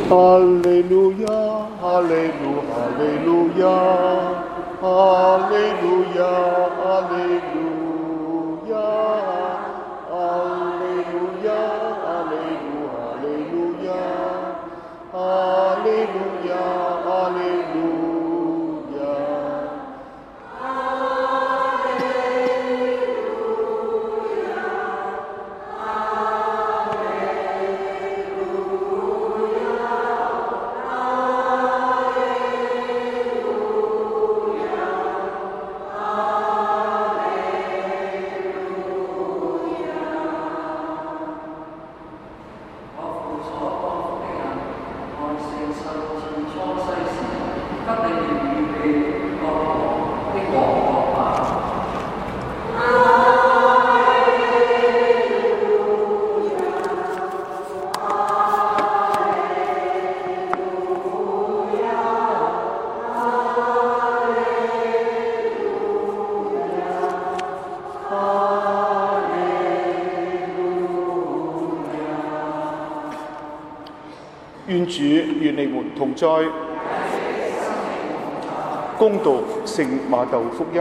哈利路亞，哈利路，哈利路亞，哈利路亞，哈利路亞，哈利路亞，哈利路，哈利路亞，哈利路亞，哈利路亞。願主與你們同在。恭讀聖馬竇福音。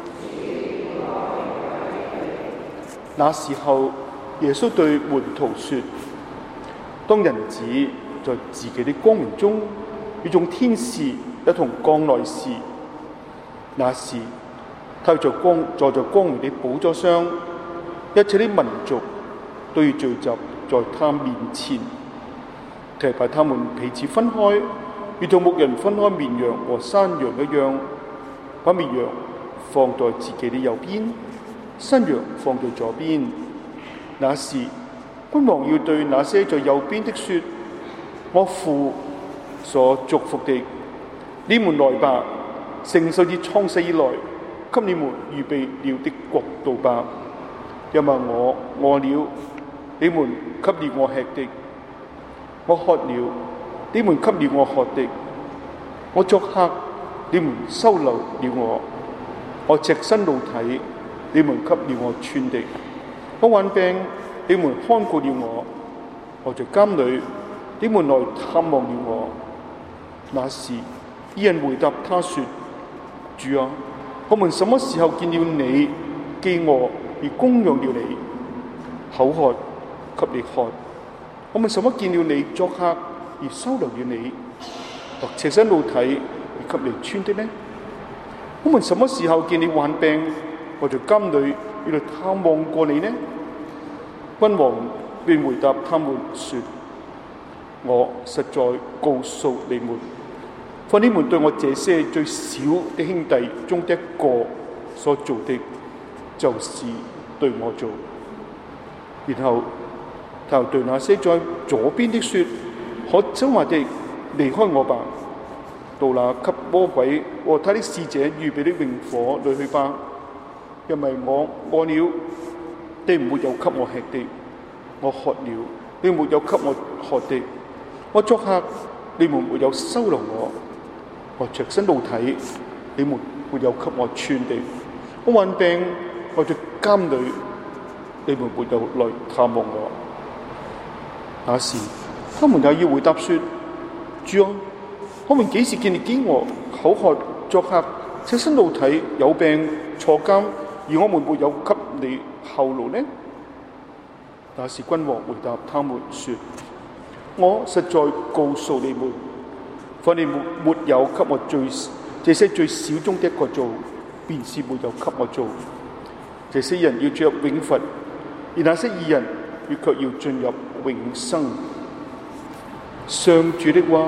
那時候，耶穌對門徒說：當人子在自己的光榮中，與眾天使一同降來時，那時他坐在光榮的寶座上，一切的民族都要聚集在他面前。佢把他們彼此分開，如同牧人分開綿羊和山羊一樣，把綿羊放在自己的右邊，山羊放在左邊。那時，君王要對那些在右邊的說：我父所祝福的，你們來吧，承受自創世以來給你們預備了的國度吧。因為我餓了，你們給了我吃的；我渴了，你們給了我喝的；我作客，你們收留了我；我赤身露體，你們給了我穿的；我患病，你們看顧了我；我在監裏，你們來探望了我。那時，義人回答他說：主啊，我們什麼時候見了你飢餓而供養了你，口渴給你喝？我們什麼見了你作客而收留了你，或赤身露體而給你穿的呢？我們什麼時候見你患病，或在監裏而來探望過你呢？君王便回答他們說：我實在告訴你們，凡你們對我這些最小的兄弟中的一個所做的，就是對我做。然後他又對那些在左邊的說：可走埋地離開我吧，到那給魔鬼和他的使者預備的永火裏去吧。因為我餓了，你沒有給我吃的；我渴了，你沒有給我喝的；我作客，你們沒有收留我；我赤身露體，你們沒有給我穿的；我患病，我在監裏，你們沒有來探望我。那時，他們也要回答說：主啊，我們幾時見你飢餓、口渴、作客、赤身露體、有病、坐監，而我們沒有給你後路呢？那時君王回答他們說：我實在告訴你們，凡你沒有給我這些最小中的一個做，便是沒有給我做。這些人要進入永罰，而那些義人卻要進入永生。上主的話。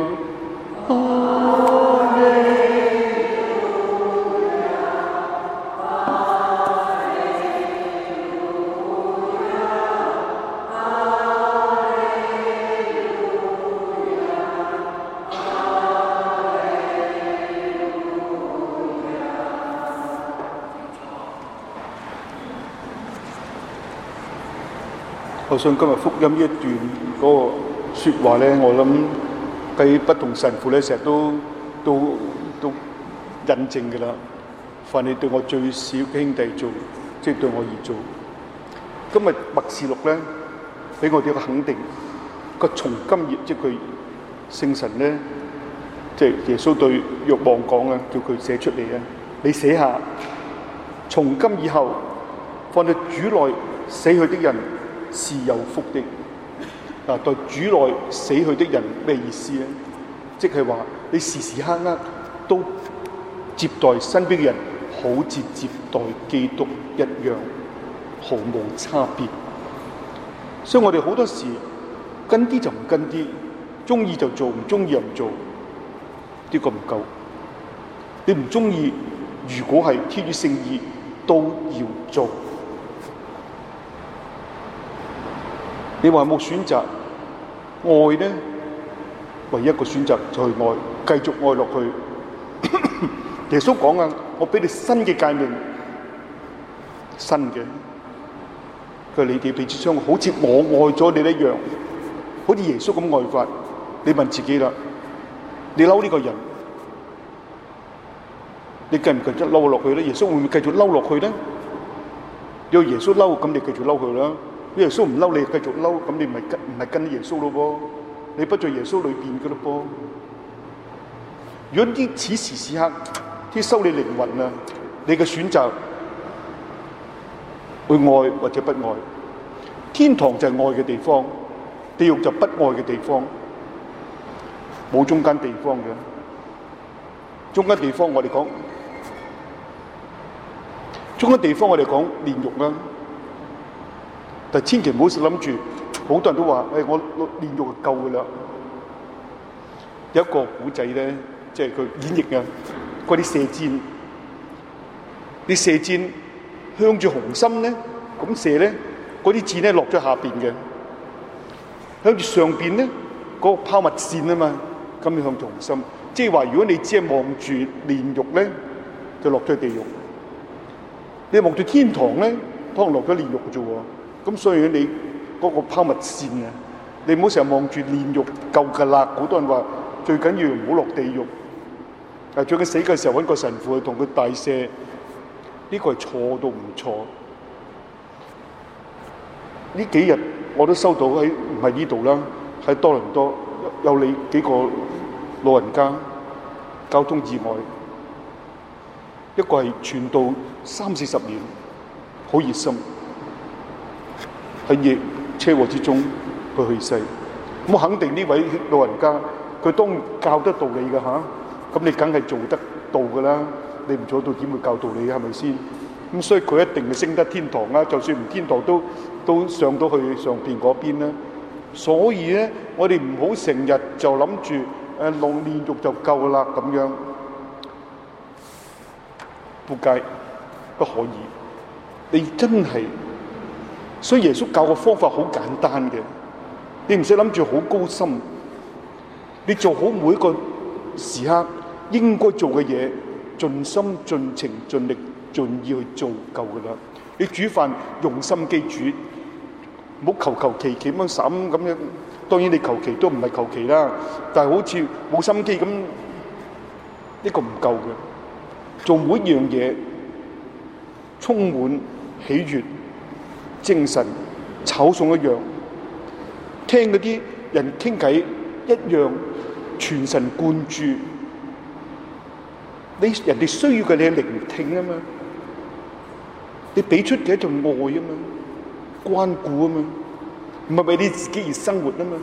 阿們。我想今日福音呢一段嗰個説話咧，我諗喺不同神父咧成日都印證嘅啦。凡你對我最小嘅兄弟做，即係對我而做。今日默示錄咧，俾我哋一個肯定，個從今業即係佢聖神咧，即係耶穌對若望講啊，叫佢寫出嚟啊，你寫下，從今以後，放在主內死去的人是有福的。嗱，在主內死去的人咩意思咧？即係話你時時刻刻都接待身邊嘅人，好似接待基督一樣，毫無差別。所以我哋好多時跟啲就唔跟啲，中意就做，唔中意又唔做，呢個唔夠。你唔中意，如果係天主聖意，都要做。你話有冇選擇？愛呢，唯一一個選擇就係愛，繼續愛落去。耶穌講啊，我俾你新嘅誡命，新嘅。佢話你哋彼此相愛，好似我愛咗你一樣，好似耶穌咁愛法。你問自己啦，你嬲呢個人，你繼唔繼續嬲落去咧？耶穌會唔會繼續嬲落去咧？如果耶穌嬲，咁你繼續嬲佢啦。耶穌唔嬲你，繼續嬲，咁你唔係跟耶穌咯噃，你不在耶穌裏邊嘅咯噃。如果啲此時此刻啲收你靈魂啊，你嘅選擇會愛或者不愛。天堂就係愛嘅地方，地獄就不愛嘅地方，冇中間地方嘅。中間地方我哋講，中間地方我哋講煉獄啦。但千祈唔好諗住，好多人都話：我煉獄就夠噶啦。有一個古仔咧，即係佢演繹啊，嗰啲射箭，啲射箭向住紅心咧，咁射咧，嗰啲箭咧落咗下邊嘅；向住上邊咧，嗰個拋物線啊嘛，咁你向住紅心。即係話，如果你只係望住煉獄咧，就落咗地獄；你望住天堂咧，可能落咗煉獄啫喎。咁所以你嗰個拋物線啊，你唔好成日望住煉獄夠㗎啦。好多人話最緊要唔好落地獄，最緊死嘅時候揾個神父去同佢大赦，呢個係錯到唔錯。呢幾日我都收到喺唔係呢度啦，喺多倫多有你幾個老人家交通意外，一個係傳道30-40年，好熱心。喺車禍之中佢去世，咁肯定呢位老人家佢當教得道理嘅嚇，咁你梗係做得到㗎啦，你唔做到點會教道理係咪先？咁所以佢一定係升得天堂啦，就算唔天堂都上到去上邊嗰邊啦。所以咧，我哋唔好成日就諗住落煉獄就夠啦咁樣，仆街不可以。你真係。所以耶穌教嘅方法好簡單嘅，你唔使諗住好高深，你做好每一個時刻應該做嘅嘢，盡心盡情盡力盡意去做夠噶啦。你煮飯用心機煮，唔好求其咁樣審咁樣。當然你求其都唔係求其啦，但係好似冇心機咁，呢個唔夠嘅。做每一樣嘢充滿喜悅。精神炒餸一樣，聽嗰啲人傾偈一樣，全神貫注。人哋需要嘅你係聆聽啊嘛，你俾出嘅一種愛啊嘛，關顧啊嘛，唔係為你自己而生活啊嘛。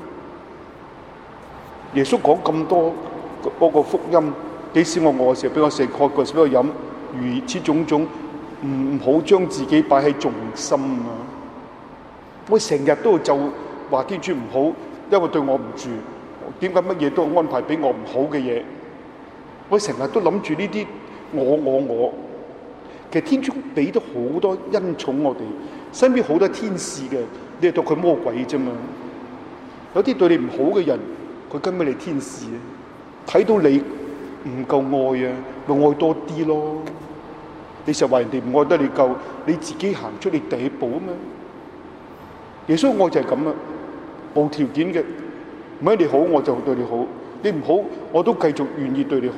耶穌講咁多嗰個福音，幾時我餓嘅時候俾我食，渴嘅時候俾我飲，如此種種，唔好將自己擺喺重心啊！我成日都就話天主唔好，因為對我唔住。點解乜嘢都安排俾我唔好嘅嘢？我成日都諗住呢啲我。其實天主俾咗好多恩寵我哋，身邊好多天使嘅，你係當佢魔鬼啫嘛。有啲對你唔好嘅人，佢根本係天使啊！睇到你唔夠愛啊，咪愛多啲咯。你實話人哋唔愛得你夠，你自己行出你第一步啊嘛。耶穌愛就係咁啦，無條件嘅，唔係你好我就對你好，你唔好我都繼續願意對你好。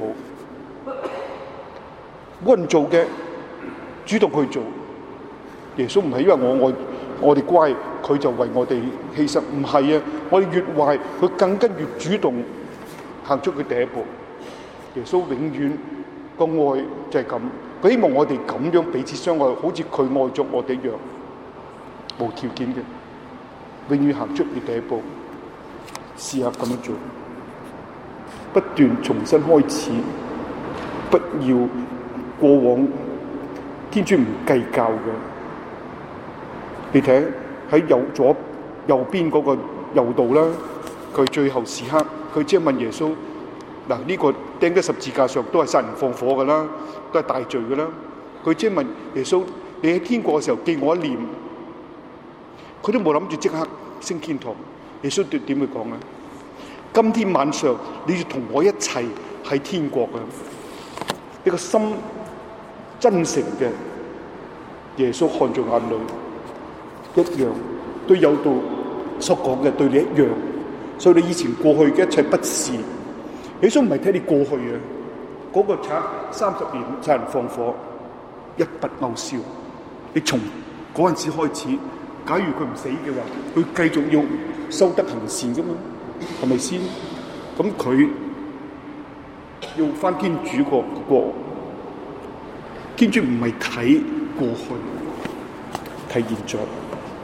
冇人做嘅，主動去做。耶穌唔係因為我愛我哋乖，佢就為我哋犧牲，唔係啊！我哋越壞，佢更加越主動行出佢第一步。耶穌永遠個愛就係咁，佢希望我哋咁樣彼此相愛，好似佢愛咗我哋一樣，無條件嘅，永遠行出你第一步。試下咁樣做，不斷重新開始，不要過往天主唔計較嘅。你睇喺左右邊嗰個右道啦，佢最後時刻佢即係問耶穌，嗱，呢個釘喺十字架上都係殺人放火噶啦，都係大罪噶啦。佢即係問耶穌，你喺天國嘅時候記我一念，佢都冇諗住即刻升天堂。耶穌點去講啊？今天晚上你要同我一齊喺天國啊！一個心真誠嘅耶穌看在眼裏，一樣對有道所講嘅對你一樣。所以你以前過去嘅一切不是，耶穌唔係睇你過去啊！嗰個賊30年殺人放火，一筆勾銷。你從嗰陣時開始，假如佢唔死嘅話，佢繼續要修德行善噶嘛，係咪先？咁佢要返天主個國，天主唔係睇過去，睇現在。